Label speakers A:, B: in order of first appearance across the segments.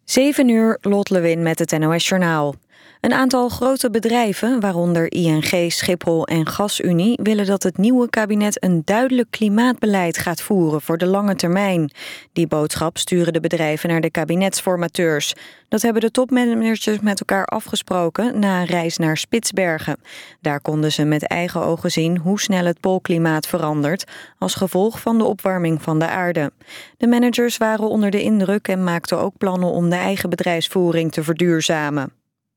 A: 7 uur, Lot Lewin met het NOS-journaal. Een aantal grote bedrijven, waaronder ING, Schiphol en GasUnie, willen dat het nieuwe kabinet een duidelijk klimaatbeleid gaat voeren voor de lange termijn. Die boodschap sturen de bedrijven naar de kabinetsformateurs. Dat hebben de topmanagers met elkaar afgesproken na een reis naar Spitsbergen. Daar konden ze met eigen ogen zien hoe snel het poolklimaat verandert als gevolg van de opwarming van de aarde. De managers waren onder de indruk en maakten ook plannen om de eigen bedrijfsvoering te verduurzamen.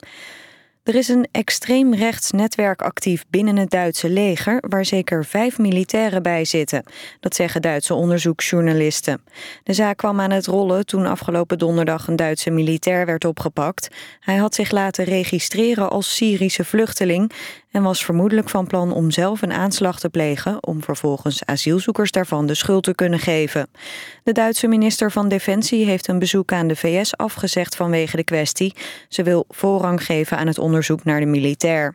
A: Er is een extreem rechts netwerk actief binnen het Duitse leger, waar zeker 5 militairen bij zitten. Dat zeggen Duitse onderzoeksjournalisten. De zaak kwam aan het rollen toen afgelopen donderdag een Duitse militair werd opgepakt. Hij had zich laten registreren als Syrische vluchteling en was vermoedelijk van plan om zelf een aanslag te plegen om vervolgens asielzoekers daarvan de schuld te kunnen geven. De Duitse minister van Defensie heeft een bezoek aan de VS afgezegd vanwege de kwestie. Ze wil voorrang geven aan het onderzoek naar de militair.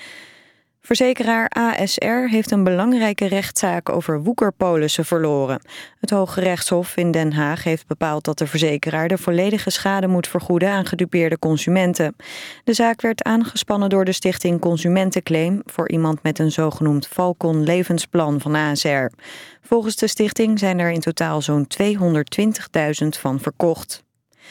A: Verzekeraar ASR heeft een belangrijke rechtszaak over woekerpolissen verloren. Het Hooggerechtshof in Den Haag heeft bepaald dat de verzekeraar de volledige schade moet vergoeden aan gedupeerde consumenten. De zaak werd aangespannen door de stichting Consumentenclaim voor iemand met een zogenoemd Falcon levensplan van ASR. Volgens de stichting zijn er in totaal zo'n 220.000 van verkocht.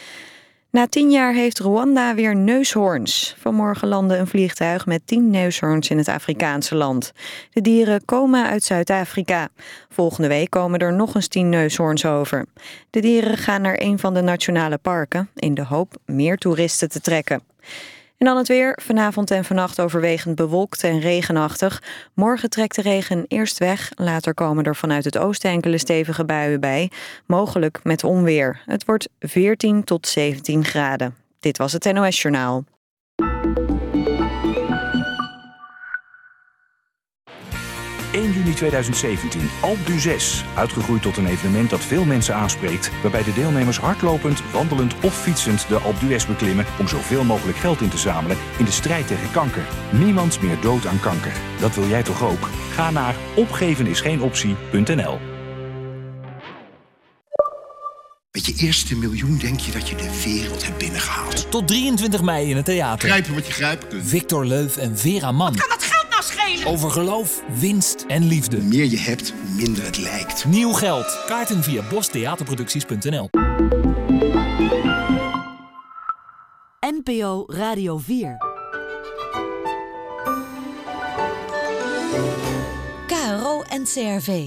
A: Na 10 jaar heeft Rwanda weer neushoorns. Vanmorgen landde een vliegtuig met 10 neushoorns in het Afrikaanse land. De dieren komen uit Zuid-Afrika. Volgende week komen er nog eens 10 neushoorns over. De dieren gaan naar een van de nationale parken in de hoop meer toeristen te trekken. En dan het weer. Vanavond en vannacht overwegend bewolkt en regenachtig. Morgen trekt de regen eerst weg. Later komen er vanuit het oosten enkele stevige buien bij. Mogelijk met onweer. Het wordt 14 tot 17 graden. Dit was het NOS Journaal.
B: Juni 2017, Alpe d'Huez. Uitgegroeid tot een evenement dat veel mensen aanspreekt, waarbij de deelnemers hardlopend, wandelend of fietsend de Alpe d'Huez beklimmen om zoveel mogelijk geld in te zamelen in de strijd tegen kanker. Niemand meer dood aan kanker. Dat wil jij toch ook? Ga naar opgevenisgeenoptie.nl.
C: Met je eerste miljoen denk je dat je de wereld hebt binnengehaald.
D: Tot 23 mei in het theater.
C: Grijpen wat je grijpen kunt.
D: Victor Leuf en Vera Mann.
E: Kan dat geld nou schelen?
D: Over geloof, winst en liefde.
C: Hoe meer je hebt, hoe minder het lijkt.
D: Nieuw geld. Kaarten via bostheaterproducties.nl.
F: NPO Radio 4. KRO NCRV.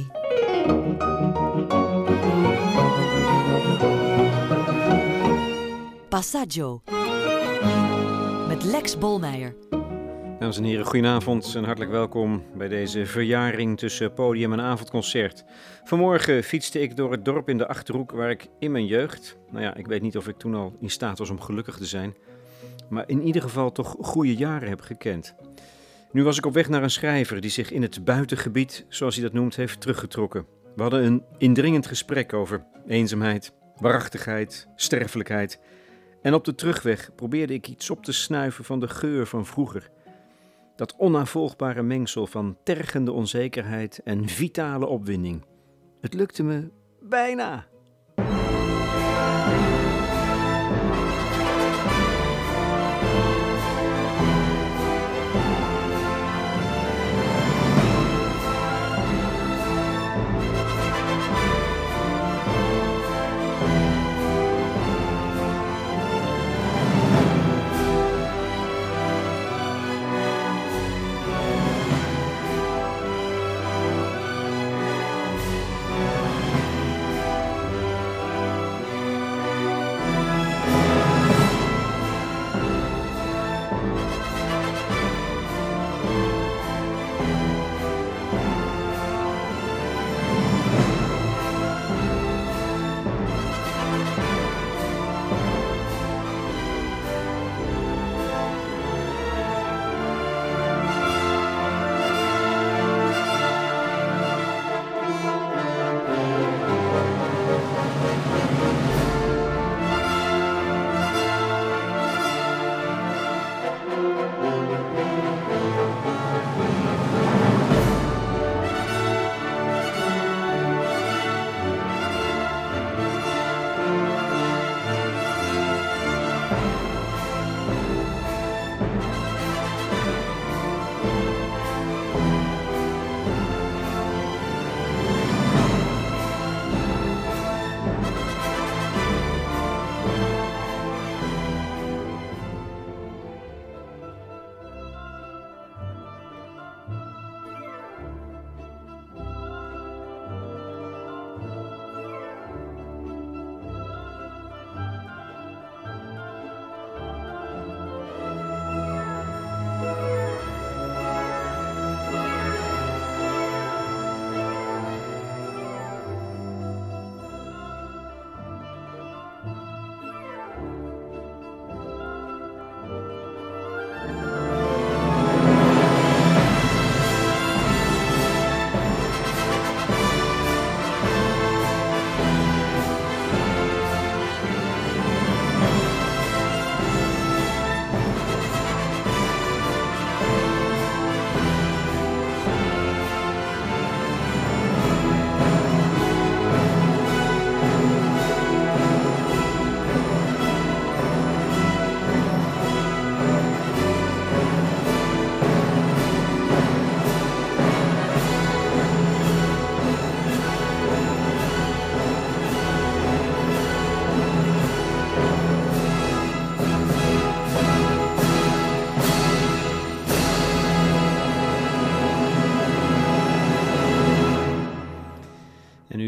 F: Passaggio. Met Lex Bolmeijer.
G: Dames en heren, goedenavond en hartelijk welkom bij deze verjaring tussen podium en avondconcert. Vanmorgen fietste ik door het dorp in de Achterhoek waar ik in mijn jeugd, ik weet niet of ik toen al in staat was om gelukkig te zijn, maar in ieder geval toch goede jaren heb gekend. Nu was ik op weg naar een schrijver die zich in het buitengebied, zoals hij dat noemt, heeft teruggetrokken. We hadden een indringend gesprek over eenzaamheid, waarachtigheid, sterfelijkheid. En op de terugweg probeerde ik iets op te snuiven van de geur van vroeger. Dat onnavolgbare mengsel van tergende onzekerheid en vitale opwinding. Het lukte me bijna.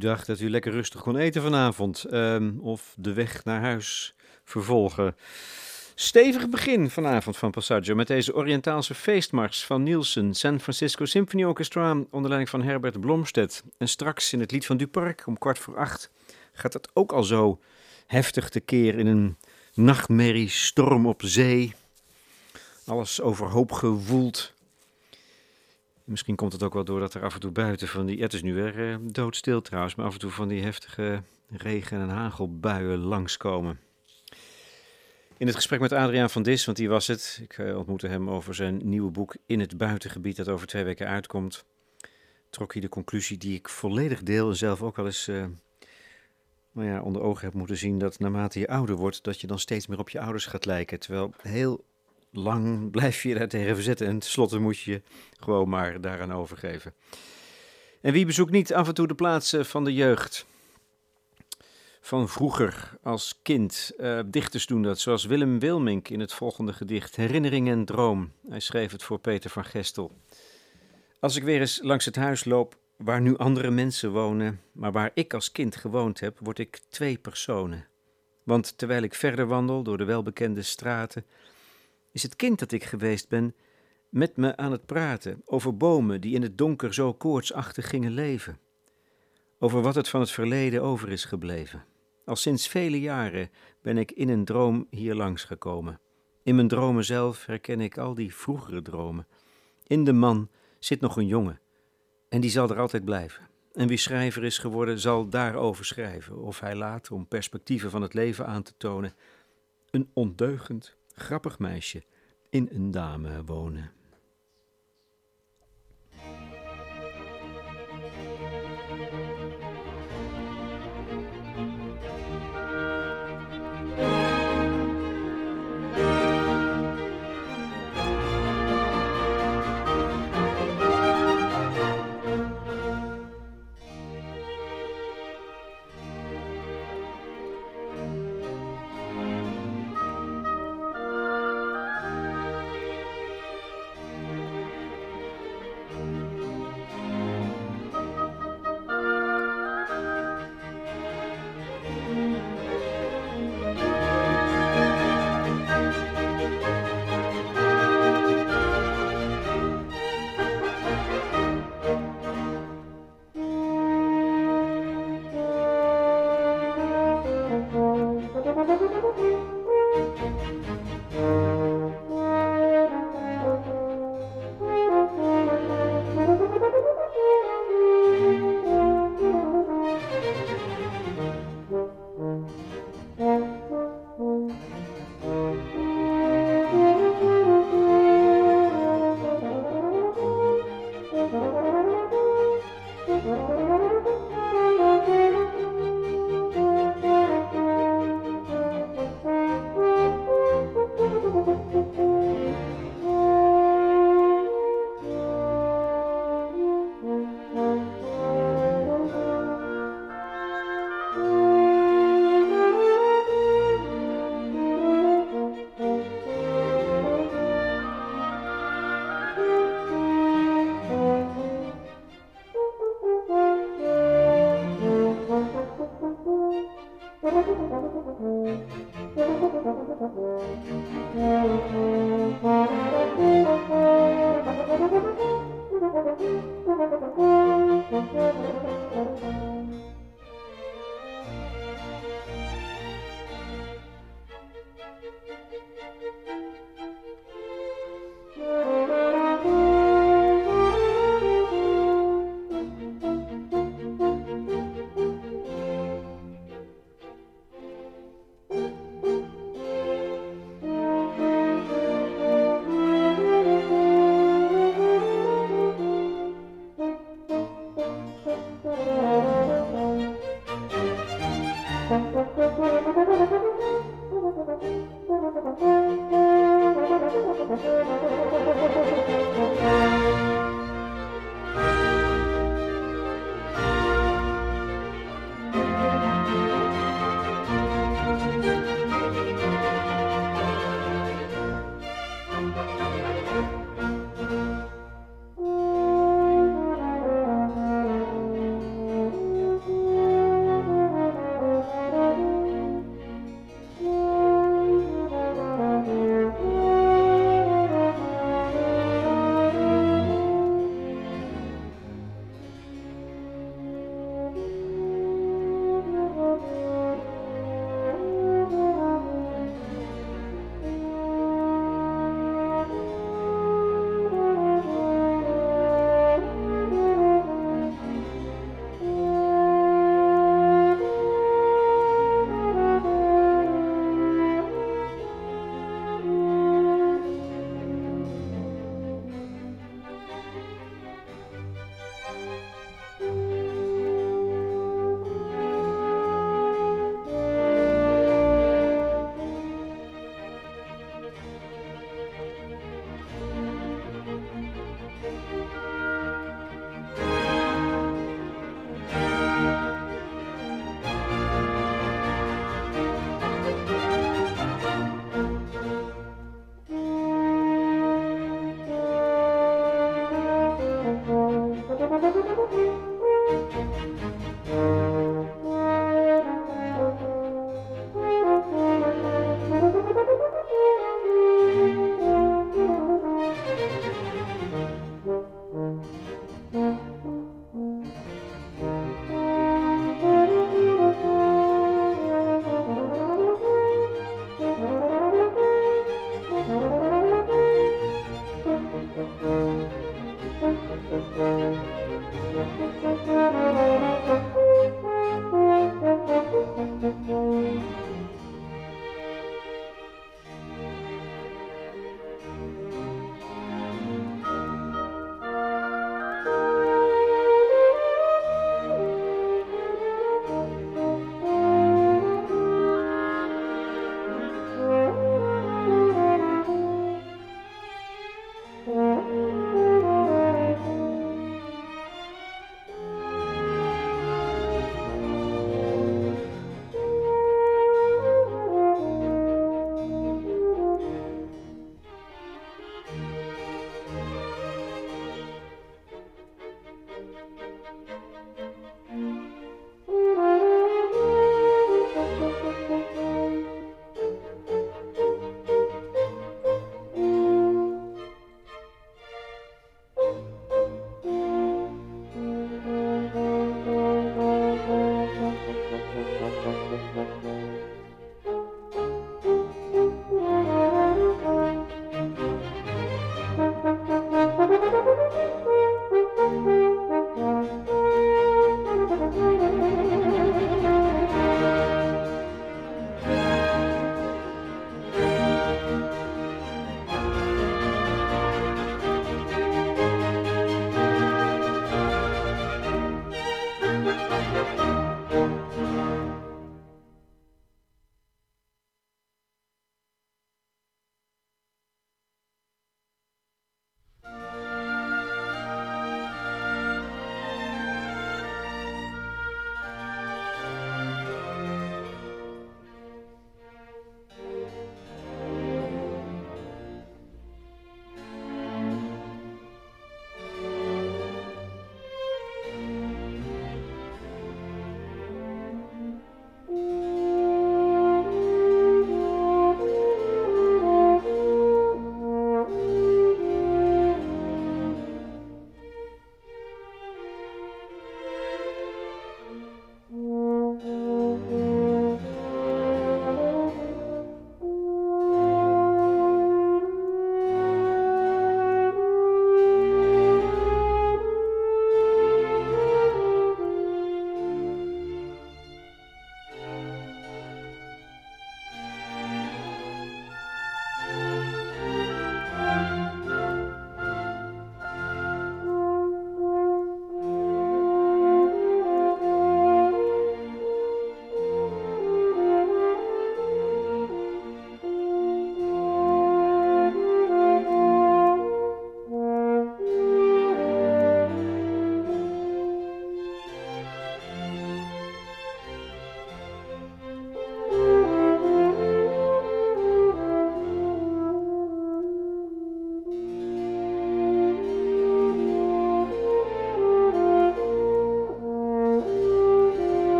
G: dacht dat u lekker rustig kon eten vanavond. Of de weg naar huis vervolgen. Stevig begin vanavond van Passaggio met deze Oriëntaalse feestmars van Nielsen, San Francisco Symphony Orchestra onder leiding van Herbert Blomstedt. En straks in het lied van Duparc om 7:15 gaat het ook al zo heftig tekeer in een nachtmerrie, storm op zee. Alles overhoop gewoeld. Misschien komt het ook wel door dat er af en toe buiten van die... het is nu weer doodstil trouwens, maar af en toe van die heftige regen- en hagelbuien langskomen. In het gesprek met Adriaan van Dis, want die was het. Ik ontmoette hem over zijn nieuwe boek In het buitengebied dat over 2 weken uitkomt. Trok hij de conclusie die ik volledig deel en zelf ook wel eens onder ogen heb moeten zien, dat naarmate je ouder wordt, dat je dan steeds meer op je ouders gaat lijken. Terwijl heel lang blijf je je daar tegen verzetten en tenslotte moet je je gewoon maar daaraan overgeven. En wie bezoekt niet af en toe de plaatsen van de jeugd? Van vroeger als kind. Dichters doen dat, zoals Willem Wilmink in het volgende gedicht, Herinnering en Droom. Hij schreef het voor Peter van Gestel. Als ik weer eens langs het huis loop waar nu andere mensen wonen, maar waar ik als kind gewoond heb, word ik 2 personen. Want terwijl ik verder wandel door de welbekende straten, is het kind dat ik geweest ben met me aan het praten over bomen die in het donker zo koortsachtig gingen leven. Over wat het van het verleden over is gebleven. Al sinds vele jaren ben ik in een droom hier langs gekomen. In mijn dromen zelf herken ik al die vroegere dromen. In de man zit nog een jongen en die zal er altijd blijven. En wie schrijver is geworden zal daarover schrijven, of hij laat, om perspectieven van het leven aan te tonen, een ondeugend, grappig meisje in een dame wonen.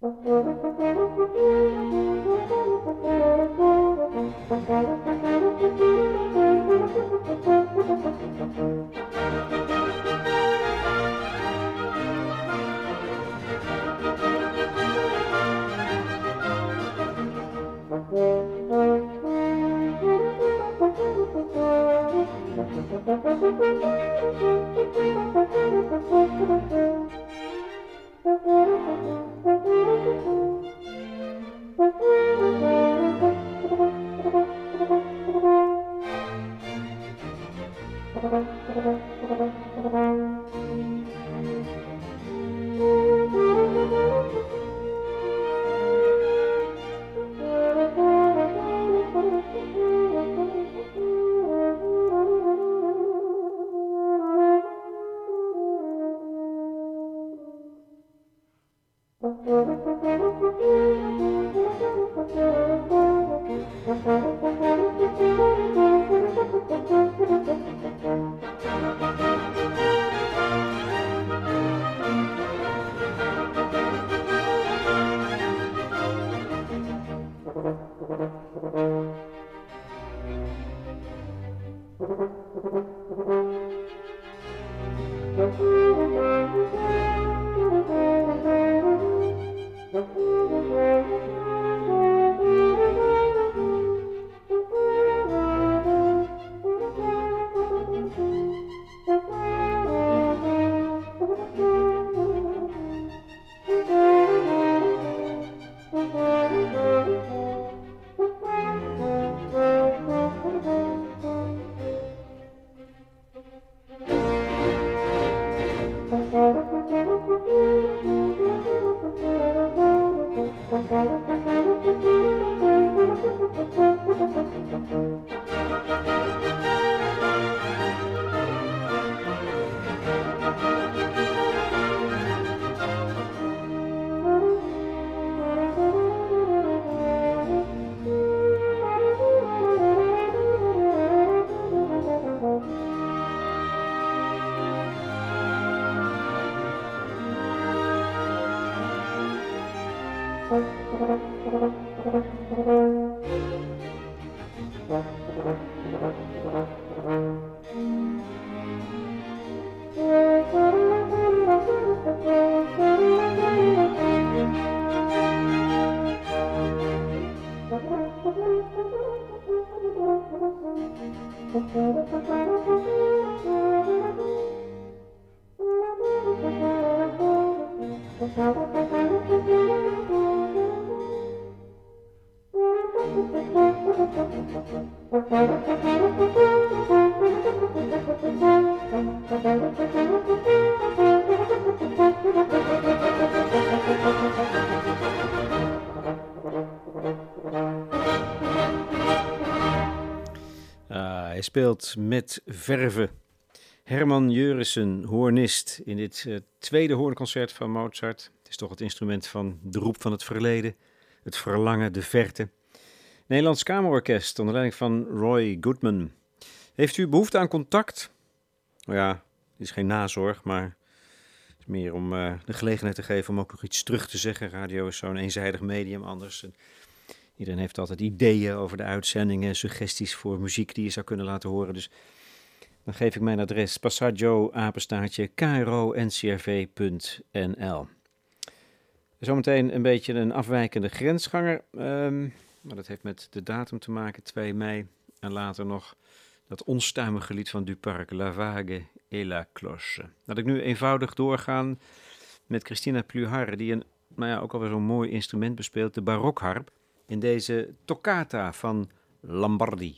G: Hij speelt met verven. Herman Jurissen, hoornist, in dit tweede hoornconcert van Mozart. Het is toch het instrument van de roep van het verleden, het verlangen, de verte. Nederlands Kamerorkest onder leiding van Roy Goodman. Heeft u behoefte aan contact? Nou ja, het is geen nazorg, maar het is meer om de gelegenheid te geven om ook nog iets terug te zeggen. Radio is zo'n eenzijdig medium anders. En iedereen heeft altijd ideeën over de uitzendingen, suggesties voor muziek die je zou kunnen laten horen. Dus dan geef ik mijn adres passaggio@kro-ncrv.nl. Zometeen een beetje een afwijkende grensganger, maar dat heeft met de datum te maken, 2 mei. En later nog dat onstuimige lied van Duparc, La Vague et la Cloche. Laat ik nu eenvoudig doorgaan met Christina Pluhar, die ook alweer zo'n mooi instrument bespeelt, de barokharp, in deze toccata van Lambardi.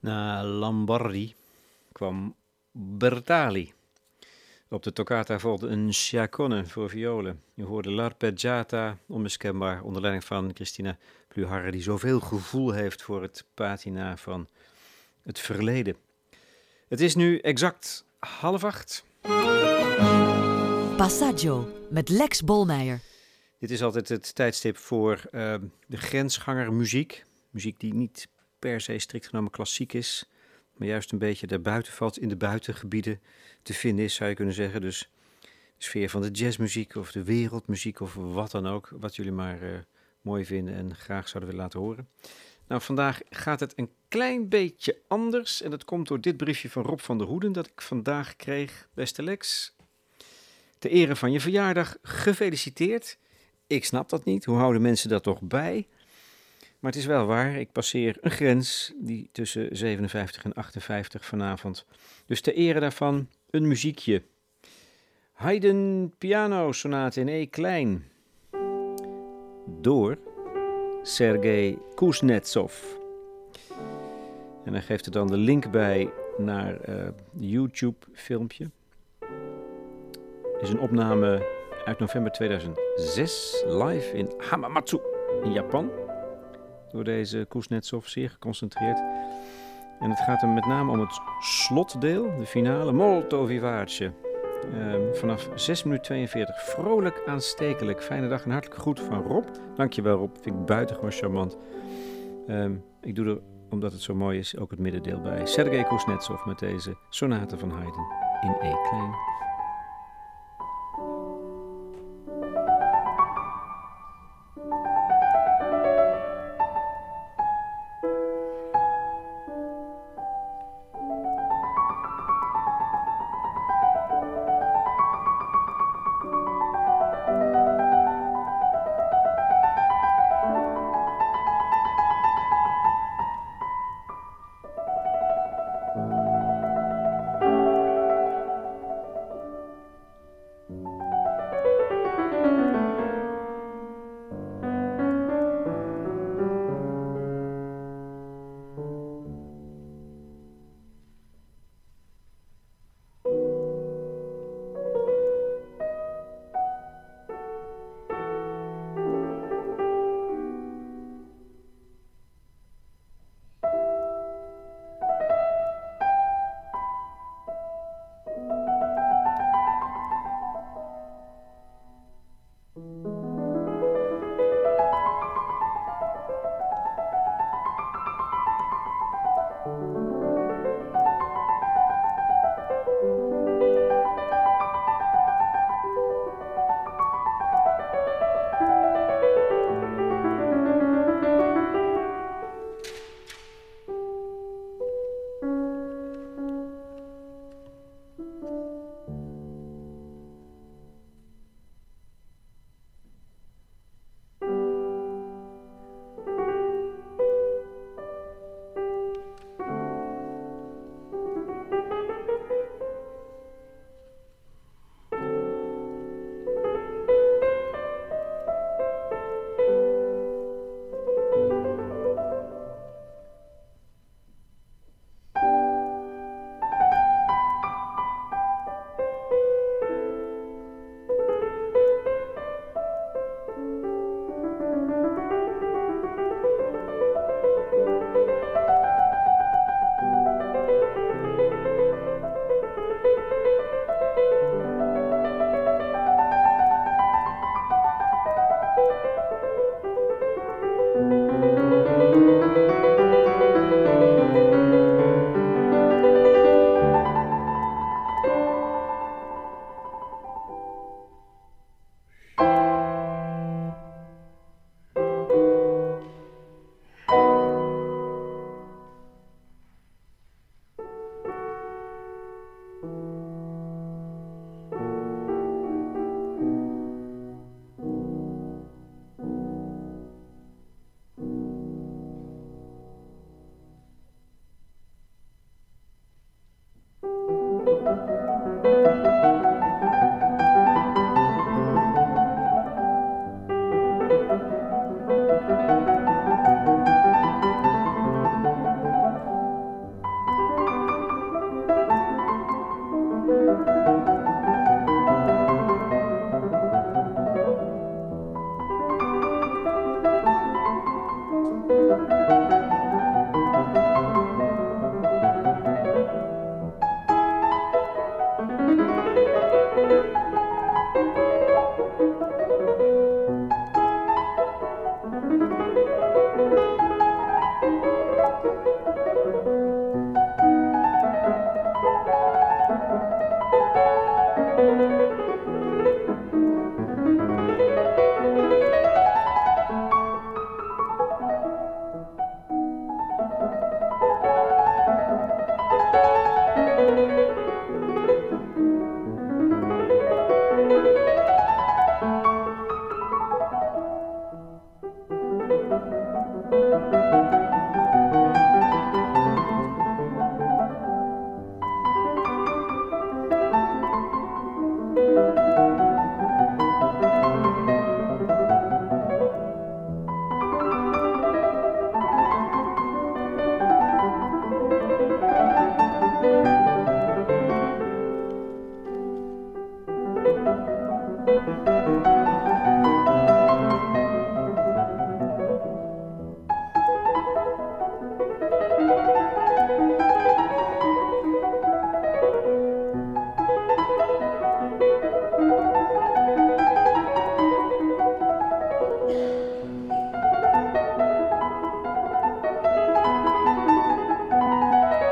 G: Na Lombardi kwam Bertali. Op de toccata volgde een Sciacone voor violen. Je hoorde L'Arpeggiata, onmiskenbaar onder leiding van Cristina Pluhar, die zoveel gevoel heeft voor het patina van het verleden. Het is nu exact 7:30.
F: Passaggio met Lex Bolmeijer.
G: Dit is altijd het tijdstip voor de grensganger muziek. Muziek die niet per se strikt genomen klassiek is, maar juist een beetje daarbuiten valt, in de buitengebieden te vinden is, zou je kunnen zeggen. Dus de sfeer van de jazzmuziek of de wereldmuziek of wat dan ook, wat jullie maar mooi vinden en graag zouden willen laten horen. Nou, vandaag gaat het een klein beetje anders en dat komt door dit briefje van Rob van der Hoeden dat ik vandaag kreeg. Beste Lex, ter ere van je verjaardag, gefeliciteerd. Ik snap dat niet, hoe houden mensen dat toch bij? Maar het is wel waar, ik passeer een grens die tussen 57 en 58 vanavond. Dus ter ere daarvan een muziekje. Haydn Piano Sonate in E klein. Door Sergei Kuznetsov. En hij geeft er dan de link bij naar YouTube filmpje. Het is een opname uit november 2006, live in Hamamatsu in Japan. Door deze Kuznetsov, zeer geconcentreerd. En het gaat hem met name om het slotdeel, de finale, molto vivace. Vanaf 6 minuten 42, vrolijk aanstekelijk. Fijne dag en hartelijke groet van Rob. Dankjewel Rob, vind ik buitengewoon charmant. Ik doe er, omdat het zo mooi is, ook het middendeel bij. Sergei Kuznetsov met deze sonate van Haydn in E klein.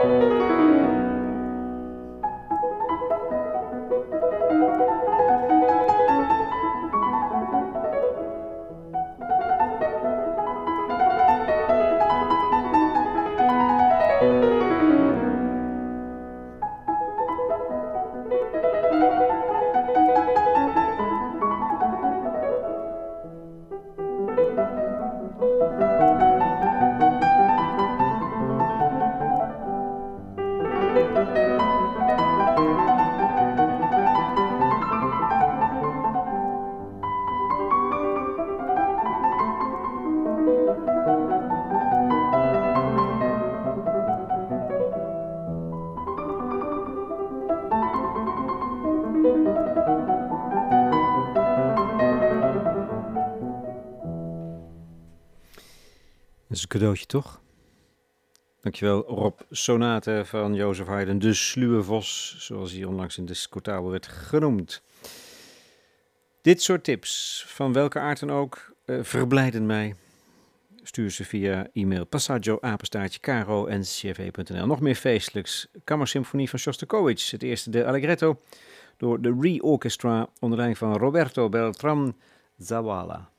G: Dat is een cadeautje, toch? Dankjewel, Rob. Sonate van Jozef Haydn, de sluwe vos, zoals hij onlangs in Discotabel werd genoemd. Dit soort tips, van welke aard dan ook, verblijden mij. Stuur ze via e-mail passaggio@caro-ncrv.nl. Nog meer feestelijks. Kammersymfonie van Shostakovich, het eerste de Allegretto, door de Re-Orchestra onder leiding van Roberto Beltran Zawala.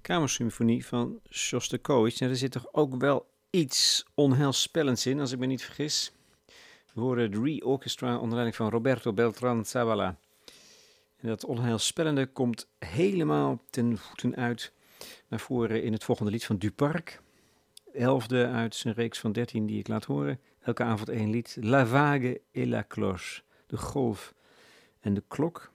G: Kamersymfonie van Shostakovich. Nou, er zit toch ook wel iets onheilspellends in, als ik me niet vergis. We horen het Re-Orchestra onder leiding van Roberto Beltran Zavala. En dat onheilspellende komt helemaal ten voeten uit naar voren in het volgende lied van Duparc. 11e uit zijn reeks van 13 die ik laat horen. Elke avond 1 lied. La vague et la cloche. De golf en de klok.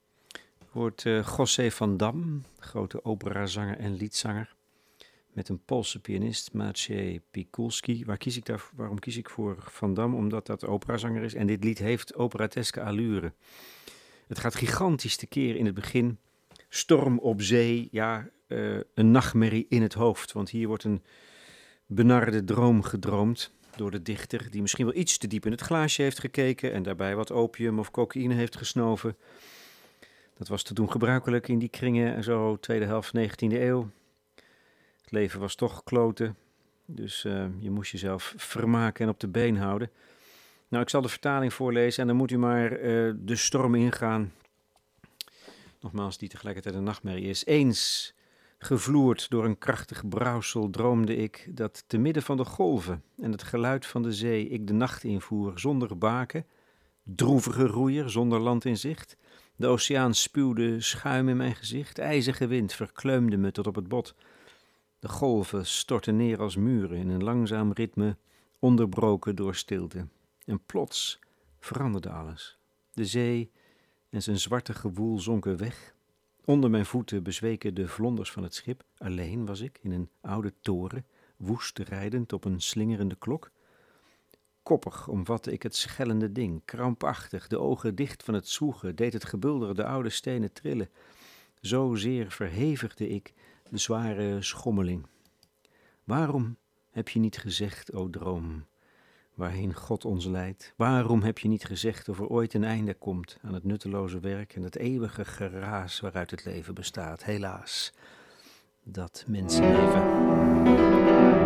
G: Hoort José van Dam, grote operazanger en liedzanger. Met een Poolse pianist, Maciej Pikulski. Waarom kies ik voor Van Dam? Omdat dat operazanger is. En dit lied heeft operateske allure. Het gaat gigantisch tekeer in het begin. Storm op zee, ja, een nachtmerrie in het hoofd. Want hier wordt een benarde droom gedroomd door de dichter, die misschien wel iets te diep in het glaasje heeft gekeken en daarbij wat opium of cocaïne heeft gesnoven. Dat was te doen gebruikelijk in die kringen, zo tweede helft 19e eeuw. Het leven was toch kloten, dus je moest jezelf vermaken en op de been houden. Nou, ik zal de vertaling voorlezen en dan moet u maar de storm ingaan. Nogmaals, die tegelijkertijd een nachtmerrie is. Eens, gevloerd door een krachtig brouwsel, droomde ik dat te midden van de golven en het geluid van de zee ik de nacht invoer zonder baken, droevige roeier zonder land in zicht. De oceaan spuwde schuim in mijn gezicht, ijzige wind verkleumde me tot op het bot. De golven stortten neer als muren in een langzaam ritme, onderbroken door stilte. En plots veranderde alles. De zee en zijn zwarte gewoel zonken weg. Onder mijn voeten bezweken de vlonders van het schip. Alleen was ik in een oude toren, woest rijdend op een slingerende klok. Koppig omvatte ik het schellende ding, krampachtig, de ogen dicht van het zwoegen, deed het gebulder de oude stenen trillen. Zozeer verhevigde ik de zware schommeling. Waarom heb je niet gezegd, o droom, waarheen God ons leidt? Waarom heb je niet gezegd of er ooit een einde komt aan het nutteloze werk en het eeuwige geraas waaruit het leven bestaat? Helaas, dat mensenleven.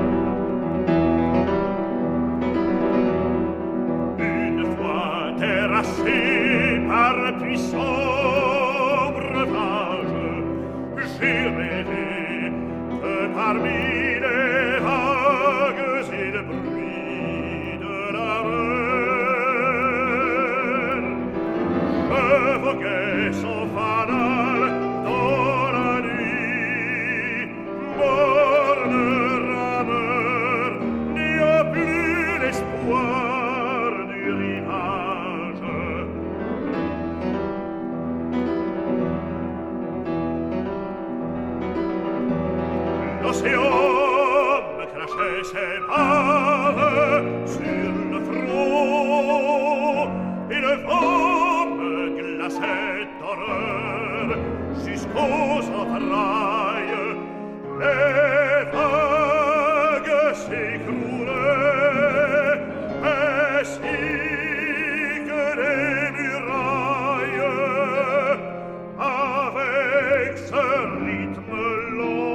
E: Puis sombre vage, j'ai rêvé que parmi les vagues et le bruit de la mer, évoquait son fanal dans la nuit, morne rameur, n'y a plus l'espoir du rivage. L'océan me crachait ses paves sur le front et le vent me glaçait d'horreur jusqu'aux entrailles. Les vagues s'écroulaient ainsi que les murailles avec ce rythme long.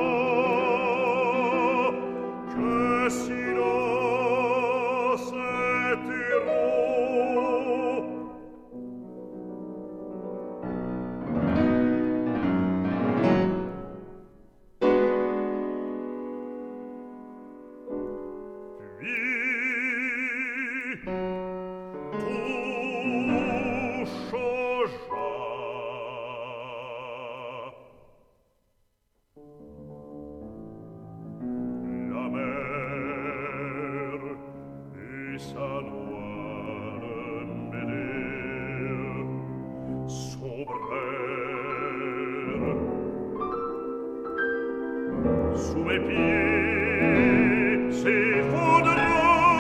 E: Sous mes pieds s'effondra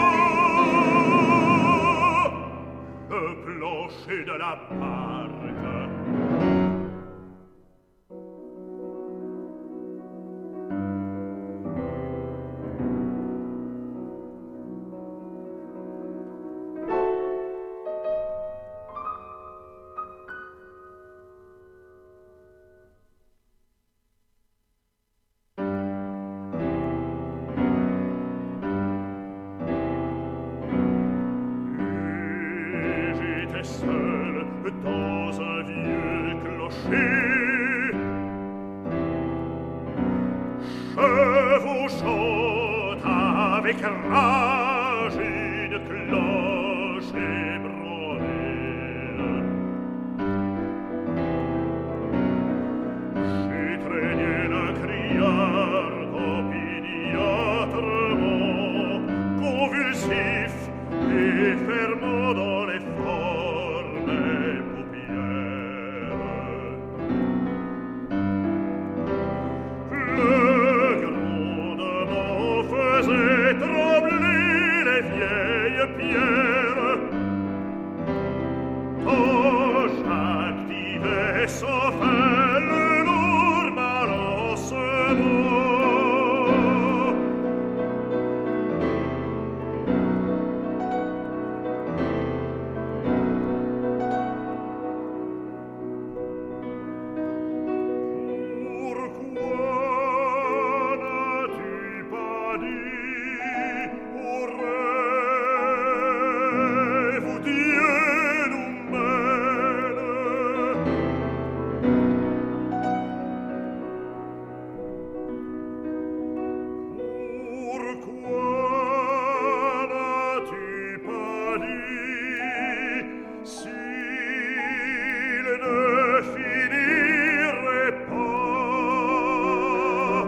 E: le plancher de la barque. Seul dans un vieux clocher, chante avec rage une cloche ébranlée. J'ai traîné la criarde opiniâtrement, convulsif et fermant dans les formes paupières. Le grondement faisait trembler les vieilles pierres. Oh, j'activais sans fin le lourd balancement. Pourquoi n'as-tu pas dit au rêve où Dieu nous mène? Pourquoi n'as-tu pas dit s'il ne finirait pas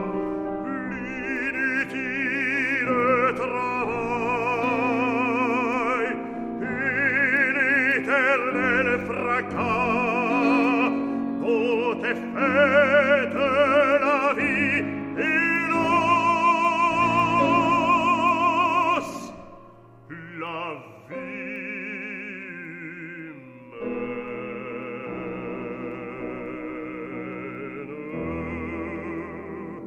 E: l'inutile travail et l'éternel fracas dont est faite la vie hélas, la vie humaine.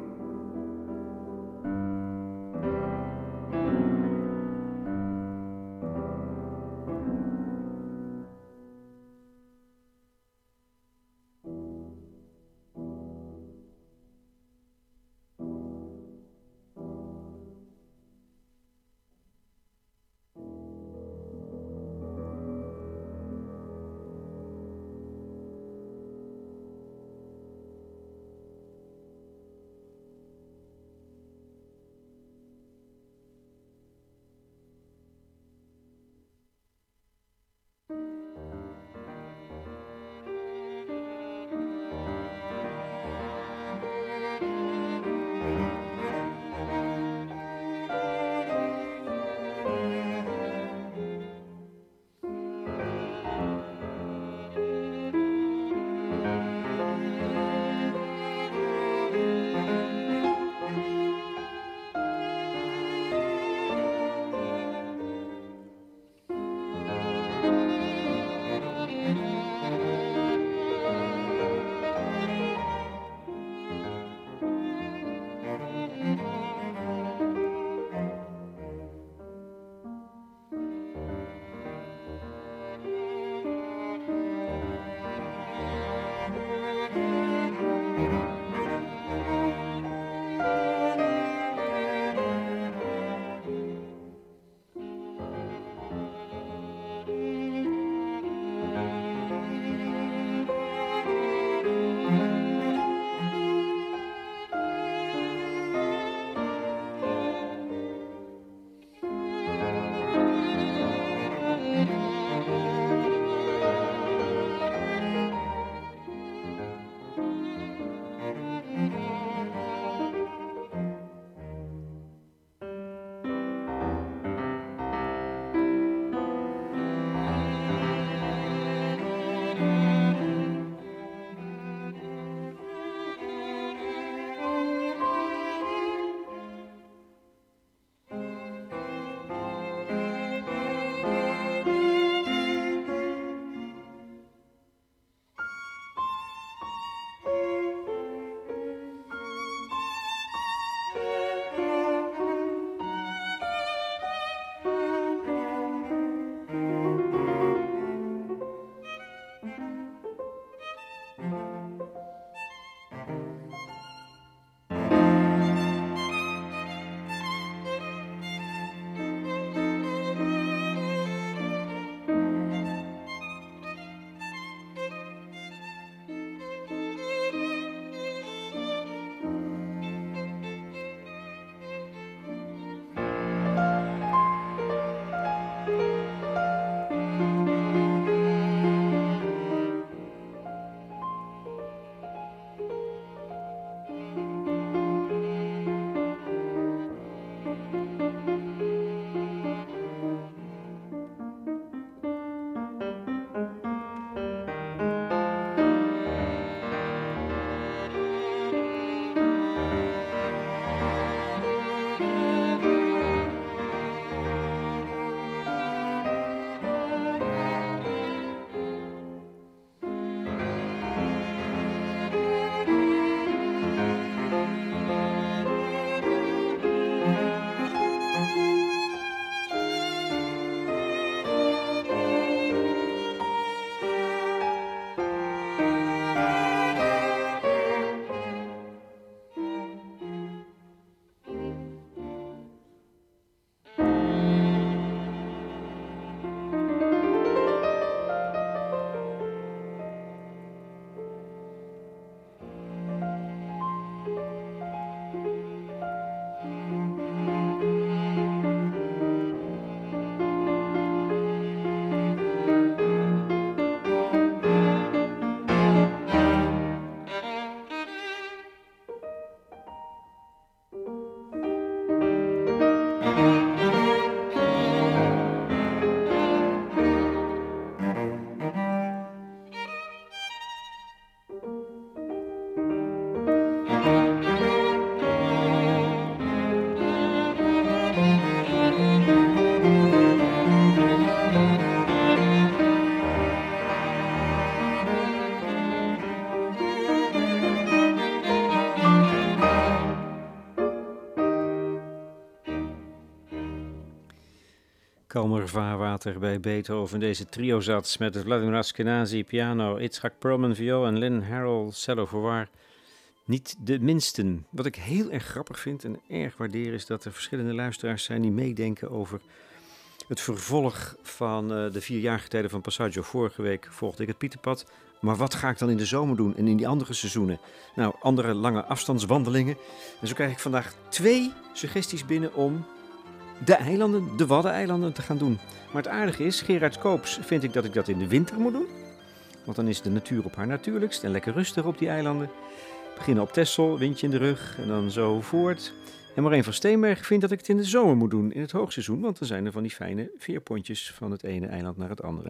G: kalmer vaarwater bij Beethoven. Deze triozats met Vladimir Ashkenazy piano, Itzhak Perlman viool en Lynn Harrell cello voorwaar. Niet de minsten. Wat ik heel erg grappig vind en erg waardeer is dat er verschillende luisteraars zijn die meedenken over het vervolg van de 4 jaargetijden van Passaggio. Vorige week volgde ik het Pieterpad. Maar wat ga ik dan in de zomer doen en in die andere seizoenen? Nou, andere lange afstandswandelingen. En zo krijg ik vandaag 2 suggesties binnen om de eilanden, de Waddeneilanden, te gaan doen. Maar het aardige is, Gerard Koops vindt ik dat in de winter moet doen. Want dan is de natuur op haar natuurlijkst en lekker rustig op die eilanden. Beginnen op Texel, windje in de rug en dan zo voort. En Maureen van Steenberg vindt dat ik het in de zomer moet doen, in het hoogseizoen. Want dan zijn er van die fijne veerpontjes van het ene eiland naar het andere.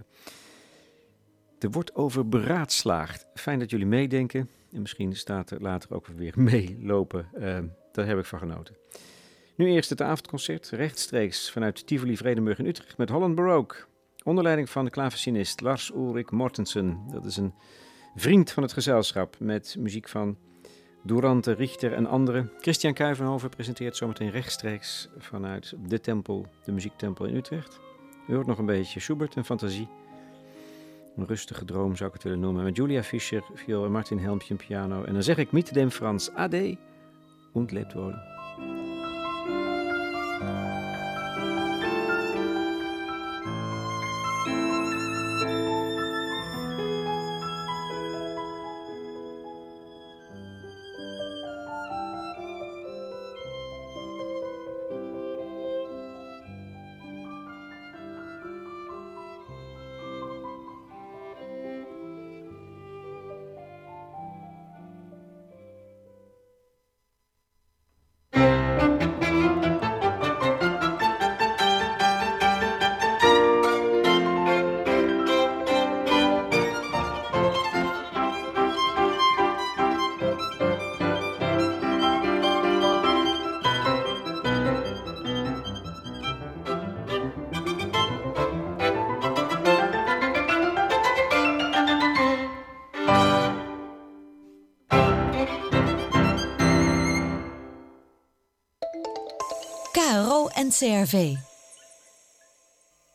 G: Er wordt over beraadslaagd. Fijn dat jullie meedenken. En misschien staat er later ook weer meelopen. Daar heb ik van genoten. Nu eerst het avondconcert, rechtstreeks vanuit Tivoli Vredenburg in Utrecht met Holland Baroque. Onder leiding van de klavecinist Lars Ulrik Mortensen. Dat is een vriend van het gezelschap met muziek van Durante, Richter en anderen. Christian Kuyvenhoven presenteert zometeen rechtstreeks vanuit de tempel, de muziektempel in Utrecht. U hoort nog een beetje Schubert en fantasie. Een rustige droom zou ik het willen noemen. Met Julia Fischer, viool en Martin Helmpje piano. En dan zeg ik mit dem Franz Ade und lebt wohl.
F: KRO-NCRV.